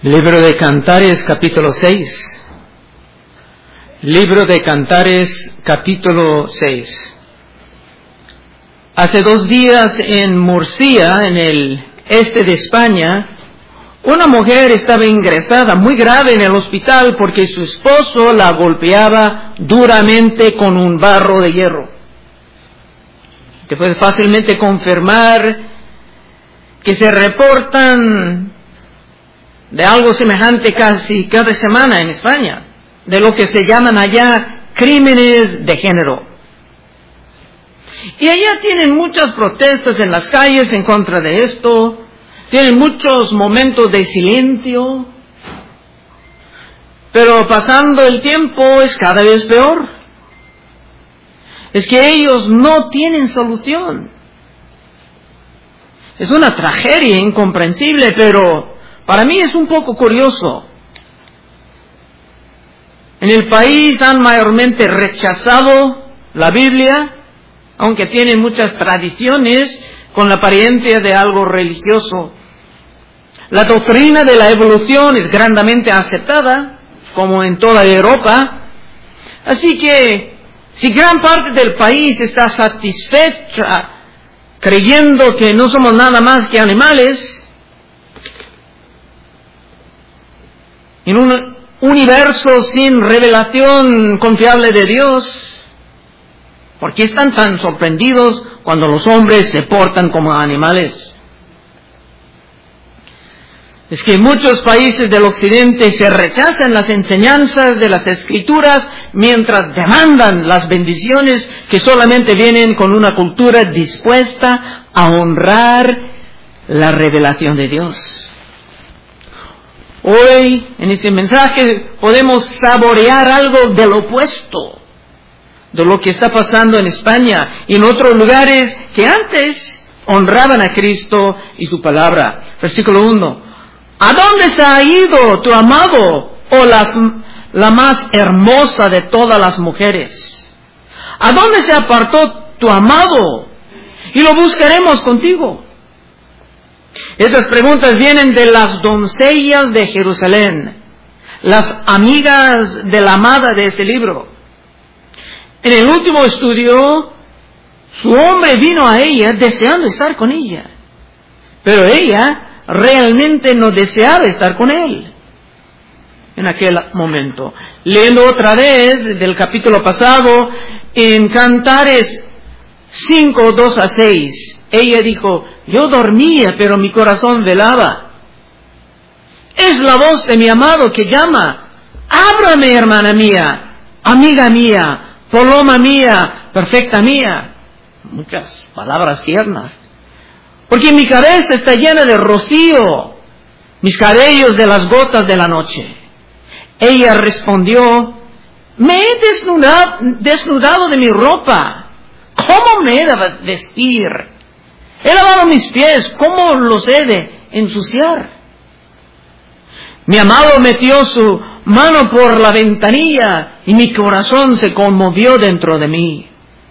Libro de Cantares, capítulo 6. Libro de Cantares, capítulo 6. Hace 2 días en Murcia, en el este de España, una mujer estaba ingresada muy grave en el hospital porque su esposo la golpeaba duramente con un barro de hierro. Te puedes fácilmente confirmar que se reportan de algo semejante casi cada semana en España, de lo que se llaman allá crímenes de género. Y allá tienen muchas protestas en las calles en contra de esto, tienen muchos momentos de silencio, pero pasando el tiempo es cada vez peor. Es que ellos no tienen solución. Es una tragedia incomprensible, pero para mí es un poco curioso. En el país han mayormente rechazado la Biblia, aunque tienen muchas tradiciones con la apariencia de algo religioso. La doctrina de la evolución es grandemente aceptada, como en toda Europa. Así que, si gran parte del país está satisfecha creyendo que no somos nada más que animales, en un universo sin revelación confiable de Dios, ¿por qué están tan sorprendidos cuando los hombres se portan como animales? Es que en muchos países del occidente se rechazan las enseñanzas de las Escrituras mientras demandan las bendiciones que solamente vienen con una cultura dispuesta a honrar la revelación de Dios. Hoy, en este mensaje, podemos saborear algo del opuesto de lo que está pasando en España y en otros lugares que antes honraban a Cristo y su palabra. Versículo 1. ¿A dónde se ha ido tu amado, la más hermosa de todas las mujeres? ¿A dónde se apartó tu amado? Y lo buscaremos contigo. Esas preguntas vienen de las doncellas de Jerusalén, las amigas de la amada de este libro. En el último estudio, su hombre vino a ella deseando estar con ella, pero ella realmente no deseaba estar con él en aquel momento. Leyendo otra vez del capítulo pasado, en Cantares 5, 2-6, ella dijo: yo dormía, pero mi corazón velaba. Es la voz de mi amado que llama: ábrame, hermana mía, amiga mía, paloma mía, perfecta mía. Muchas palabras tiernas. Porque mi cabeza está llena de rocío, mis cabellos de las gotas de la noche. Ella respondió: me he desnudado de mi ropa. ¿Cómo me he de vestir? He lavado mis pies, ¿cómo los he de ensuciar? Mi amado metió su mano por la ventanilla y mi corazón se conmovió dentro de mí.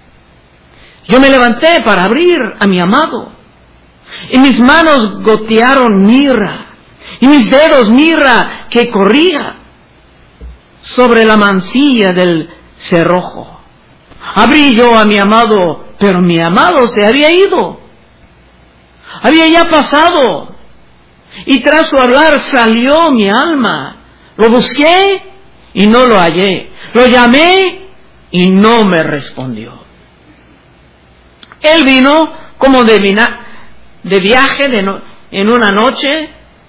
Yo me levanté para abrir a mi amado y mis manos gotearon mirra y mis dedos mirra que corría sobre la mancilla del cerrojo. Abrí yo a mi amado, pero mi amado se había ido. Había ya pasado. Y tras su hablar salió mi alma. Lo busqué y no lo hallé. Lo llamé y no me respondió. Él vino como de viaje en una noche,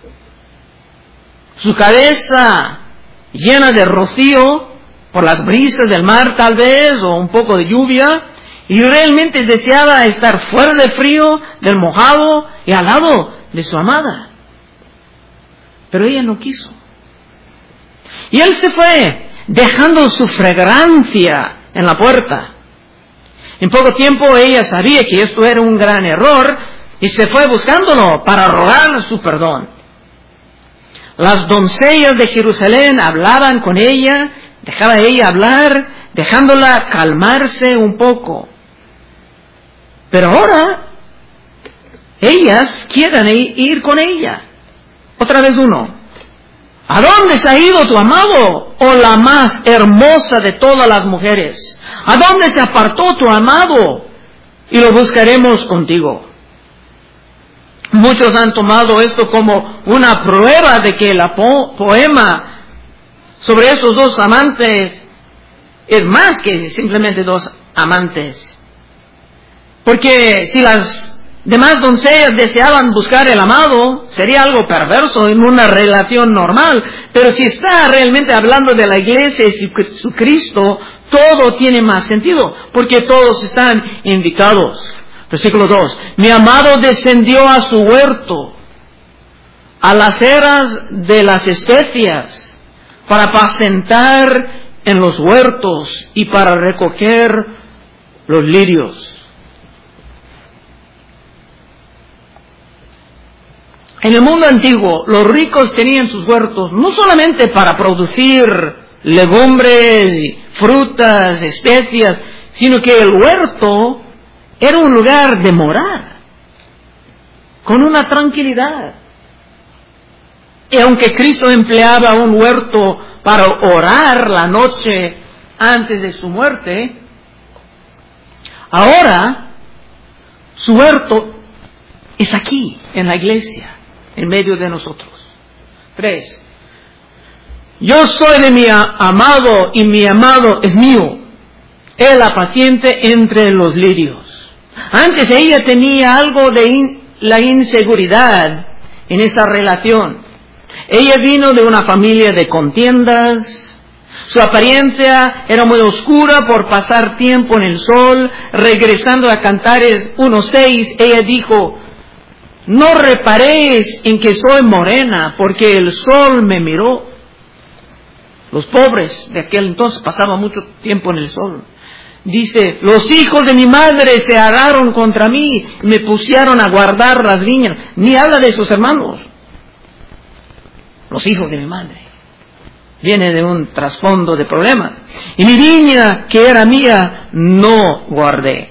su cabeza llena de rocío por las brisas del mar tal vez, o un poco de lluvia, y realmente deseaba estar fuera del frío, del mojado y al lado de su amada. Pero ella no quiso. Y él se fue, dejando su fragancia en la puerta. En poco tiempo ella sabía que esto era un gran error y se fue buscándolo para rogar su perdón. Las doncellas de Jerusalén hablaban con ella, dejaba ella hablar, dejándola calmarse un poco. Pero ahora ellas quieren ir con ella. Otra vez 1. ¿A dónde se ha ido tu amado? Oh, la más hermosa de todas las mujeres. ¿A dónde se apartó tu amado? Y lo buscaremos contigo. Muchos han tomado esto como una prueba de que el poema sobre esos dos amantes es más que simplemente dos amantes. Porque si las demás doncellas deseaban buscar el amado, sería algo perverso en una relación normal. Pero si está realmente hablando de la iglesia y Jesucristo, todo tiene más sentido, porque todos están invitados. Versículo 2. Mi amado descendió a su huerto, a las eras de las especias, para apacentar en los huertos y para recoger los lirios. En el mundo antiguo, los ricos tenían sus huertos no solamente para producir legumbres, frutas, especias, sino que el huerto era un lugar de morar, con una tranquilidad. Y aunque Cristo empleaba un huerto para orar la noche antes de su muerte, ahora su huerto es aquí, en la iglesia, en medio de nosotros. 3. Yo soy de mi amado y mi amado es mío. Él apaciente entre los lirios. Antes ella tenía algo de la inseguridad en esa relación. Ella vino de una familia de contiendas. Su apariencia era muy oscura por pasar tiempo en el sol. Regresando a Cantares 1:6, ella dijo: no reparéis en que soy morena, porque el sol me miró. Los pobres de aquel entonces pasaban mucho tiempo en el sol. Dice: los hijos de mi madre se araron contra mí y me pusieron a guardar las viñas. Ni habla de sus hermanos. Los hijos de mi madre. Viene de un trasfondo de problemas. Y mi viña, que era mía, no guardé.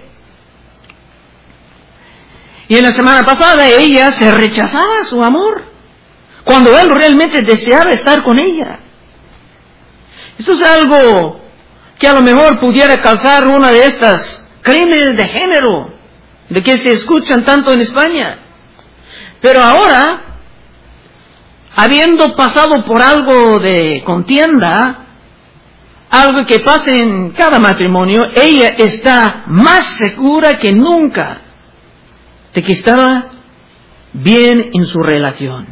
Y en la semana pasada ella se rechazaba su amor, cuando él realmente deseaba estar con ella. Esto es algo que a lo mejor pudiera causar una de estas crímenes de género, de que se escuchan tanto en España. Pero ahora, habiendo pasado por algo de contienda, algo que pasa en cada matrimonio, ella está más segura que nunca de que estaba bien en su relación.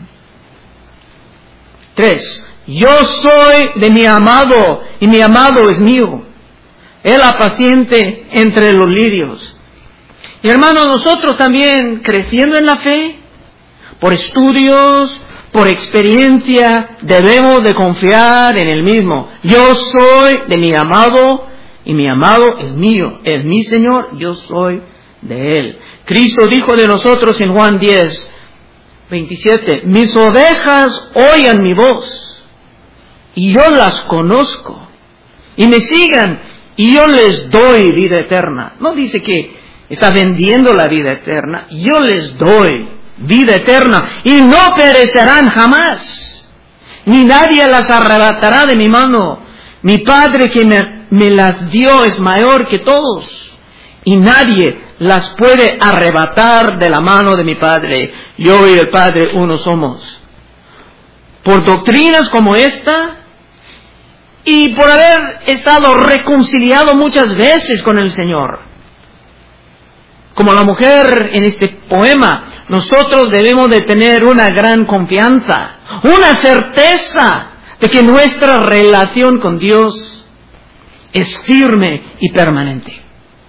3. Yo soy de mi amado y mi amado es mío. Él apaciente entre los lirios. Y hermanos, nosotros también, creciendo en la fe, por estudios, por experiencia, debemos de confiar en el mismo. Yo soy de mi amado y mi amado es mío. Es mi Señor, yo soy de Él. Cristo dijo de nosotros en Juan 10:27, mis ovejas oyen mi voz y yo las conozco y me sigan y yo les doy vida eterna. No dice que está vendiendo la vida eterna. Yo les doy vida eterna y no perecerán jamás, ni nadie las arrebatará de mi mano. Mi Padre que me las dio es mayor que todos y nadie las puede arrebatar de la mano de mi Padre. Yo y el Padre uno somos. Por doctrinas como esta, y por haber estado reconciliado muchas veces con el Señor, como la mujer en este poema, nosotros debemos de tener una gran confianza, una certeza de que nuestra relación con Dios es firme y permanente.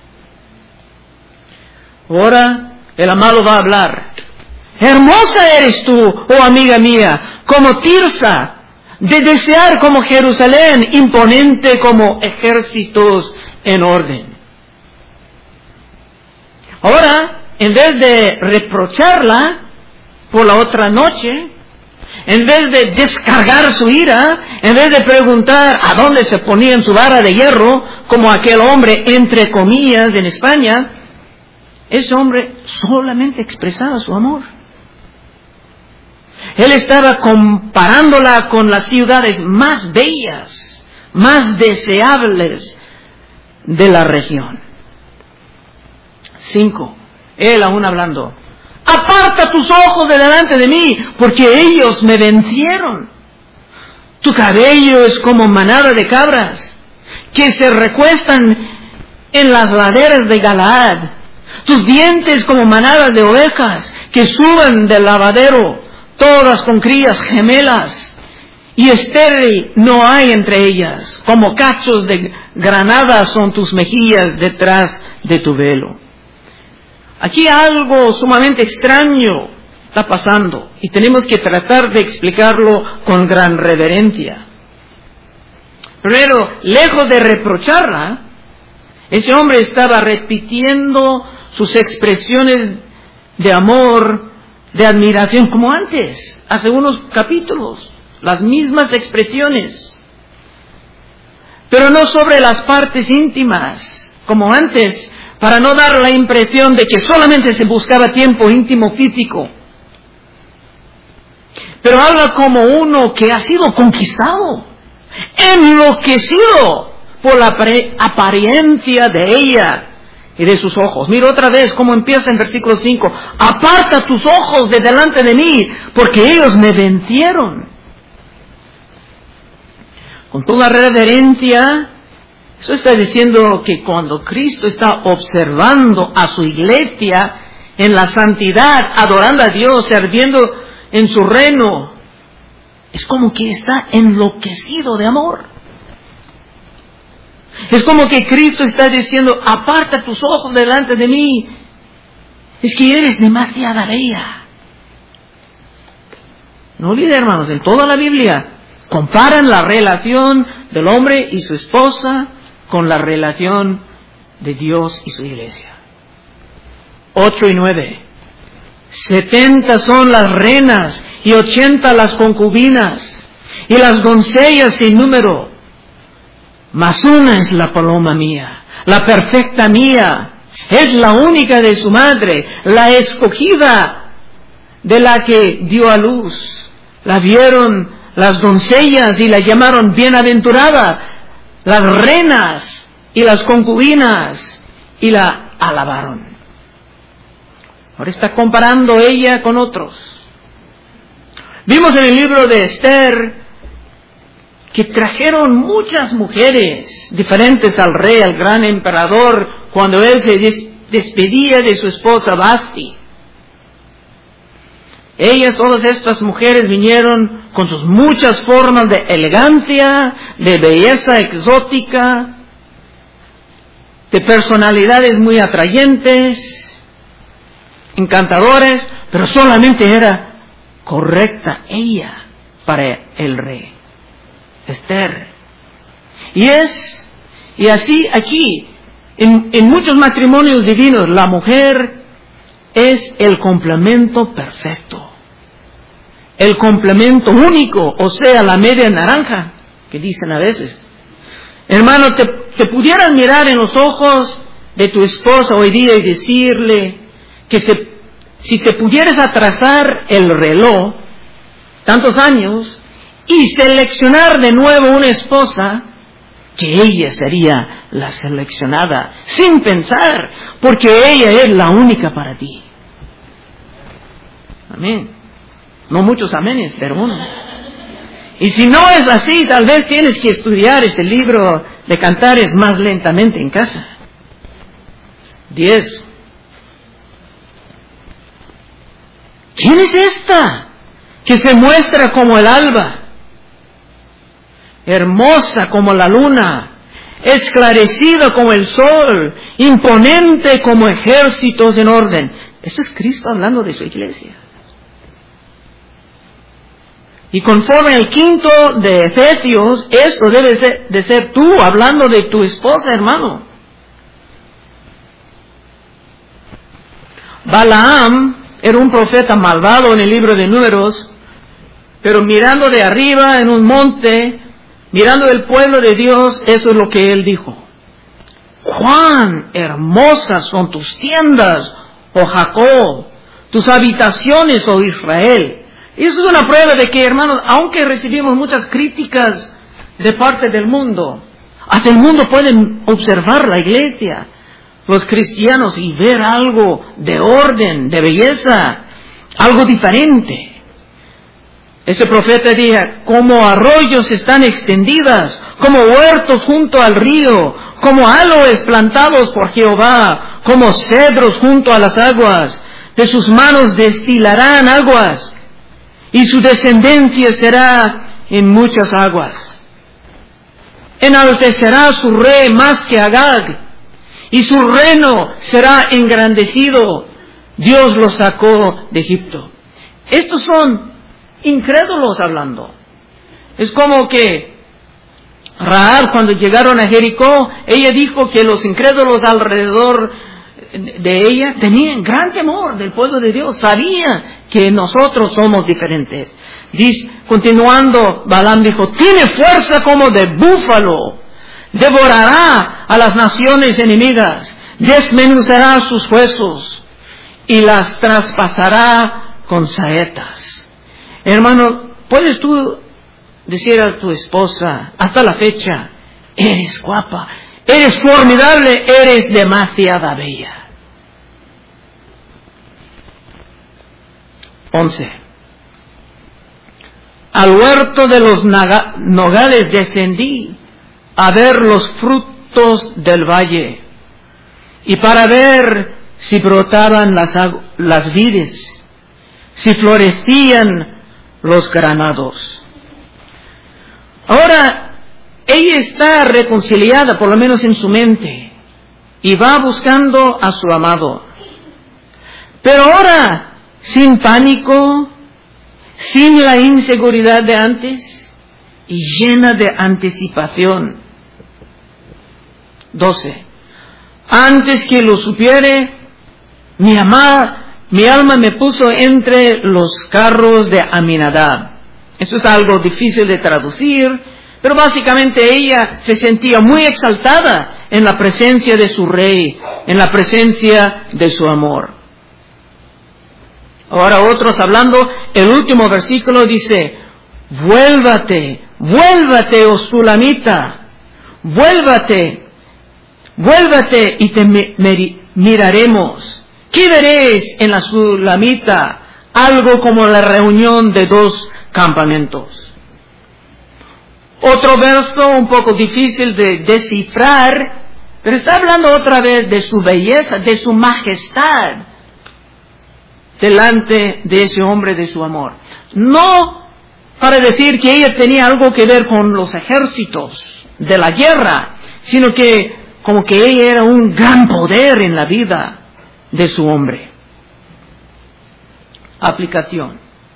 Ahora el amado va a hablar. Hermosa eres tú, oh amiga mía, como Tirsa, de desear como Jerusalén, imponente como ejércitos en orden. Ahora, en vez de reprocharla por la otra noche, en vez de descargar su ira, en vez de preguntar a dónde se ponía en su vara de hierro, como aquel hombre entre comillas en España, ese hombre solamente expresaba su amor. Él estaba comparándola con las ciudades más bellas, más deseables de la región. 5. Él aún hablando: aparta tus ojos de delante de mí, porque ellos me vencieron. Tu cabello es como manada de cabras, que se recuestan en las laderas de Galaad. Tus dientes como manadas de ovejas, que suben del lavadero, todas con crías gemelas, y estéril no hay entre ellas. Como cachos de granada son tus mejillas detrás de tu velo. Aquí algo sumamente extraño está pasando y tenemos que tratar de explicarlo con gran reverencia. Primero, lejos de reprocharla, ese hombre estaba repitiendo sus expresiones de amor, de admiración, como antes, hace unos capítulos, las mismas expresiones, pero no sobre las partes íntimas, como antes, para no dar la impresión de que solamente se buscaba tiempo íntimo físico. Pero habla como uno que ha sido conquistado, enloquecido por la apariencia de ella y de sus ojos. Mira otra vez cómo empieza en versículo 5. Aparta tus ojos de delante de mí, porque ellos me vencieron. Con toda reverencia, eso está diciendo que cuando Cristo está observando a su iglesia en la santidad, adorando a Dios, sirviendo en su reino, es como que está enloquecido de amor. Es como que Cristo está diciendo: aparta tus ojos delante de mí, es que eres demasiada bella. No olviden, hermanos, en toda la Biblia comparan la relación del hombre y su esposa con la relación de Dios y su iglesia. 8 y 9. 70 son las reinas y 80 las concubinas, y las doncellas sin número. Mas una es la paloma mía, la perfecta mía, es la única de su madre, la escogida de la que dio a luz. La vieron las doncellas y la llamaron bienaventurada, las reinas y las concubinas, y la alabaron. Ahora está comparando ella con otros. Vimos en el libro de Esther que trajeron muchas mujeres diferentes al rey, al gran emperador, cuando él se despedía de su esposa Vasti. Ellas, todas estas mujeres, vinieron con sus muchas formas de elegancia, de belleza exótica, de personalidades muy atrayentes, encantadores, pero solamente era correcta ella para el rey, Esther. Y así aquí, en muchos matrimonios divinos, la mujer es el complemento perfecto, el complemento único, o sea, la media naranja, que dicen a veces. Hermano, te pudieras mirar en los ojos de tu esposa hoy día y decirle que si te pudieras atrasar el reloj tantos años y seleccionar de nuevo una esposa, que ella sería la seleccionada, sin pensar, porque ella es la única para ti. Amén. No muchos amenes, pero uno. Y si no es así, tal vez tienes que estudiar este libro de Cantares más lentamente en casa. 10. ¿Quién es esta que se muestra como el alba, hermosa como la luna, esclarecida como el sol, imponente como ejércitos en orden? Eso es Cristo hablando de su iglesia. Y conforme al 5 de Efesios, esto debe de ser tú hablando de tu esposa, hermano. Balaam era un profeta malvado en el libro de Números, pero mirando de arriba en un monte, mirando el pueblo de Dios, eso es lo que él dijo. ¡Cuán hermosas son tus tiendas, oh Jacob! Tus habitaciones, oh Israel. Y eso es una prueba de que, hermanos, aunque recibimos muchas críticas de parte del mundo, hasta el mundo puede observar la iglesia, los cristianos, y ver algo de orden, de belleza, algo diferente. Ese profeta dijo, como arroyos están extendidas, como huertos junto al río, como aloes plantados por Jehová, como cedros junto a las aguas. De sus manos destilarán aguas, y su descendencia será en muchas aguas. Enaltecerá su rey más que Agag, y su reino será engrandecido. Dios lo sacó de Egipto. Estos son incrédulos hablando. Es como que Rahab, cuando llegaron a Jericó, ella dijo que los incrédulos alrededor de ella tenían gran temor del pueblo de Dios, sabían que nosotros somos diferentes. Dice, continuando, Balaam dijo, tiene fuerza como de búfalo, devorará a las naciones enemigas, desmenuzará sus huesos y las traspasará con saetas. Hermano, ¿puedes tú decir a tu esposa, hasta la fecha, eres guapa, eres formidable, eres demasiada bella? 11. Al huerto de los nogales descendí a ver los frutos del valle, y para ver si brotaban las vides, si florecían los granados. Ahora, ella está reconciliada, por lo menos en su mente, y va buscando a su amado. Pero ahora, sin pánico, sin la inseguridad de antes, y llena de anticipación. 12. Antes que lo supiere, mi alma me puso entre los carros de Aminadab. Esto es algo difícil de traducir, pero básicamente ella se sentía muy exaltada en la presencia de su rey, en la presencia de su amor. Ahora otros hablando, el último versículo dice, vuélvate, oh Sulamita, vuélvate y te miraremos. ¿Qué veréis en la Sulamita? Algo como la reunión de dos campamentos. Otro verso un poco difícil de descifrar, pero está hablando otra vez de su belleza, de su majestad delante de ese hombre de su amor. No para decir que ella tenía algo que ver con los ejércitos de la guerra, sino que como que ella era un gran poder en la vida de su hombre. Aplicación.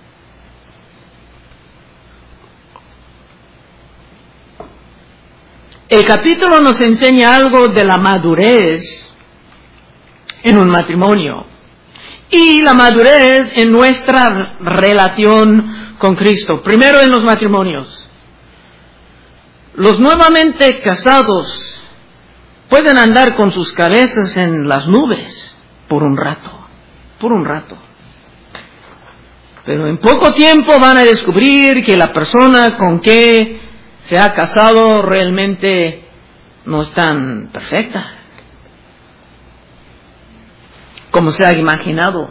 El capítulo nos enseña algo de la madurez en un matrimonio y la madurez en nuestra relación con Cristo. Primero, en los matrimonios. Los nuevamente casados pueden andar con sus cabezas en las nubes por un rato. Pero en poco tiempo van a descubrir que la persona con que se ha casado realmente no es tan perfecta como se ha imaginado.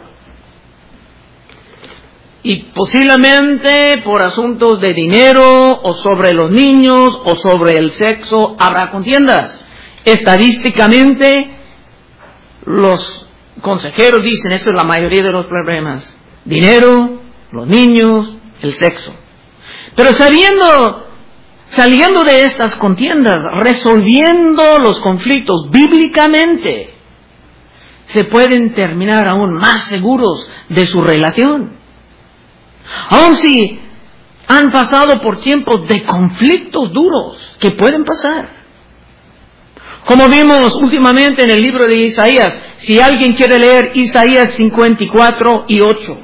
Y posiblemente por asuntos de dinero, o sobre los niños, o sobre el sexo, habrá contiendas. Estadísticamente, los consejeros dicen, eso es la mayoría de los problemas. Dinero, los niños, el sexo. Pero saliendo de estas contiendas, resolviendo los conflictos bíblicamente, se pueden terminar aún más seguros de su relación. Aun si han pasado por tiempos de conflictos duros que pueden pasar. Como vimos últimamente en el libro de Isaías, si alguien quiere leer Isaías 54 y 8.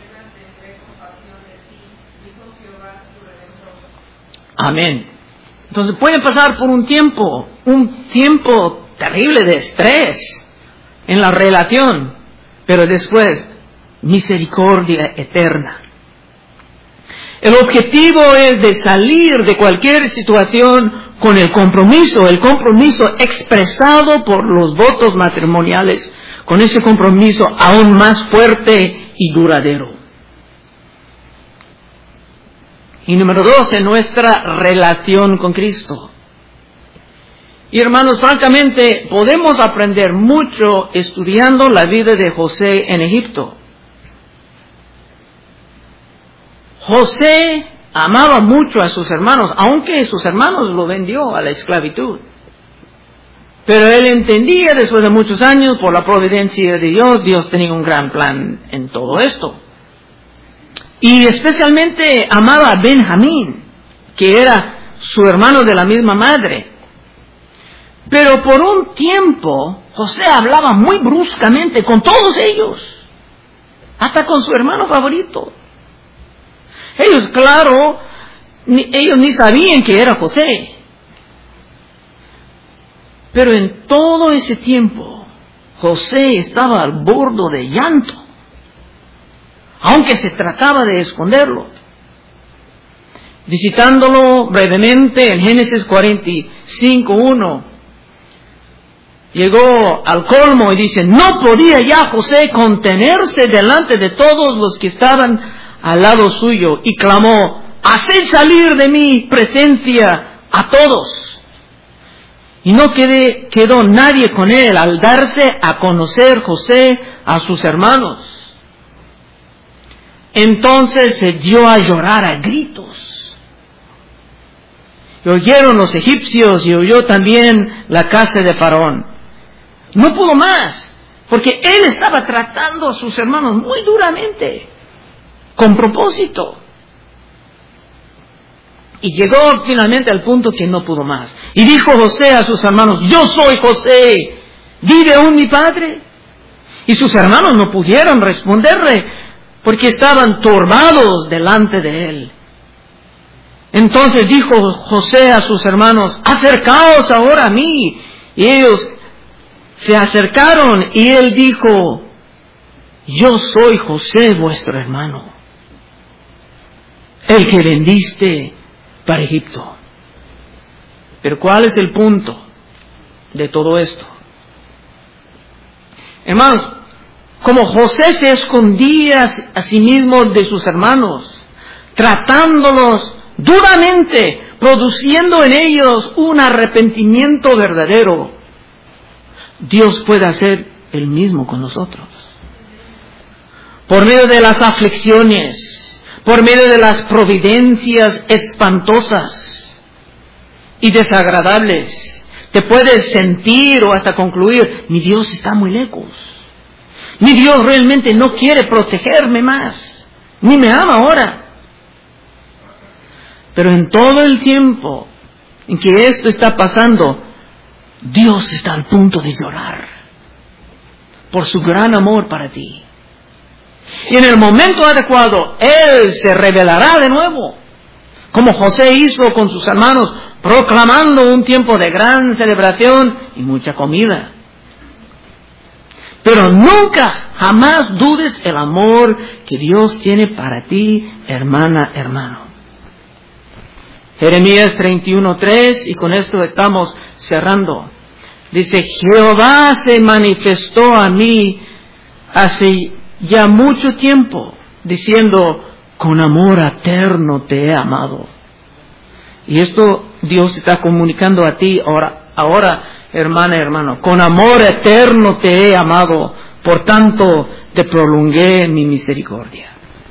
Amén. Entonces pueden pasar por un tiempo terrible de estrés en la relación, pero después misericordia eterna. El objetivo es de salir de cualquier situación con el compromiso expresado por los votos matrimoniales, con ese compromiso aún más fuerte y duradero. Y número 2, en nuestra relación con Cristo. Y hermanos, francamente, podemos aprender mucho estudiando la vida de José en Egipto. José amaba mucho a sus hermanos, aunque sus hermanos lo vendió a la esclavitud. Pero él entendía después de muchos años, por la providencia de Dios, Dios tenía un gran plan en todo esto. Y especialmente amaba a Benjamín, que era su hermano de la misma madre. Pero por un tiempo, José hablaba muy bruscamente con todos ellos, hasta con su hermano favorito. Ellos, claro, ellos ni sabían que era José. Pero en todo ese tiempo, José estaba al borde de llanto, aunque se trataba de esconderlo. Visitándolo brevemente en Génesis 45:1, llegó al colmo y dice, no podía ya José contenerse delante de todos los que estaban al lado suyo, y clamó, haced salir de mi presencia a todos. Y no quedó nadie con él al darse a conocer José a sus hermanos. Entonces se dio a llorar a gritos. Y oyeron los egipcios y oyó también la casa de Faraón. No pudo más, porque él estaba tratando a sus hermanos muy duramente, con propósito. Y llegó finalmente al punto que no pudo más. Y dijo José a sus hermanos, yo soy José, ¿vive aún mi padre? Y sus hermanos no pudieron responderle, porque estaban turbados delante de él. Entonces dijo José a sus hermanos, acercaos ahora a mí. Y ellos se acercaron y él dijo, yo soy José vuestro hermano, el que vendiste para Egipto. Pero ¿cuál es el punto de todo esto? Hermanos, como José se escondía a sí mismo de sus hermanos, tratándolos duramente, produciendo en ellos un arrepentimiento verdadero, Dios puede hacer el mismo con nosotros. Por medio de las aflicciones, por medio de las providencias espantosas y desagradables, te puedes sentir o hasta concluir, mi Dios está muy lejos. Mi Dios realmente no quiere protegerme más, ni me ama ahora. Pero en todo el tiempo en que esto está pasando, Dios está al punto de llorar por su gran amor para ti. Y en el momento adecuado, Él se revelará de nuevo, como José hizo con sus hermanos, proclamando un tiempo de gran celebración y mucha comida. Pero nunca, jamás dudes el amor que Dios tiene para ti, hermana, hermano. Jeremías 31:3, y con esto estamos cerrando. Dice, Jehová se manifestó a mí hace ya mucho tiempo, diciendo, con amor eterno te he amado. Y esto Dios está comunicando a ti ahora, hermana, hermano, con amor eterno te he amado, por tanto te prolongué mi misericordia.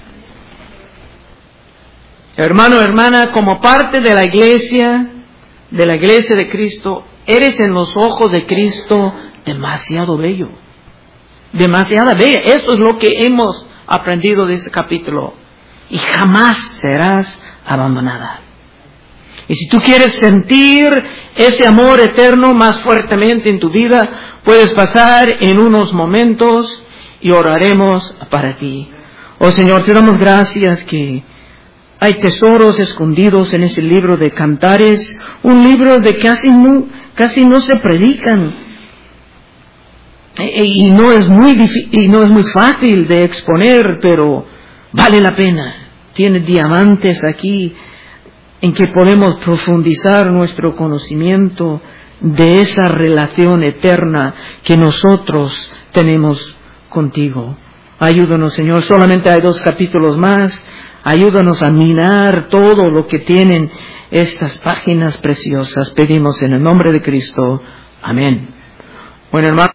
Hermano, hermana, como parte de la iglesia de Cristo, eres en los ojos de Cristo demasiado bello. Demasiada bella. Eso es lo que hemos aprendido de este capítulo. Y jamás serás abandonada. Y si tú quieres sentir ese amor eterno más fuertemente en tu vida, puedes pasar en unos momentos y oraremos para ti. Oh Señor, te damos gracias que Hay tesoros escondidos en ese libro de Cantares, un libro de casi no se predican. Y no es muy fácil de exponer, pero vale la pena. Tiene diamantes aquí en que podemos profundizar nuestro conocimiento de esa relación eterna que nosotros tenemos contigo. Ayúdanos, Señor. Solamente hay 2 capítulos más. Ayúdanos a minar todo lo que tienen estas páginas preciosas. Pedimos en el nombre de Cristo. Amén. Bueno, hermano.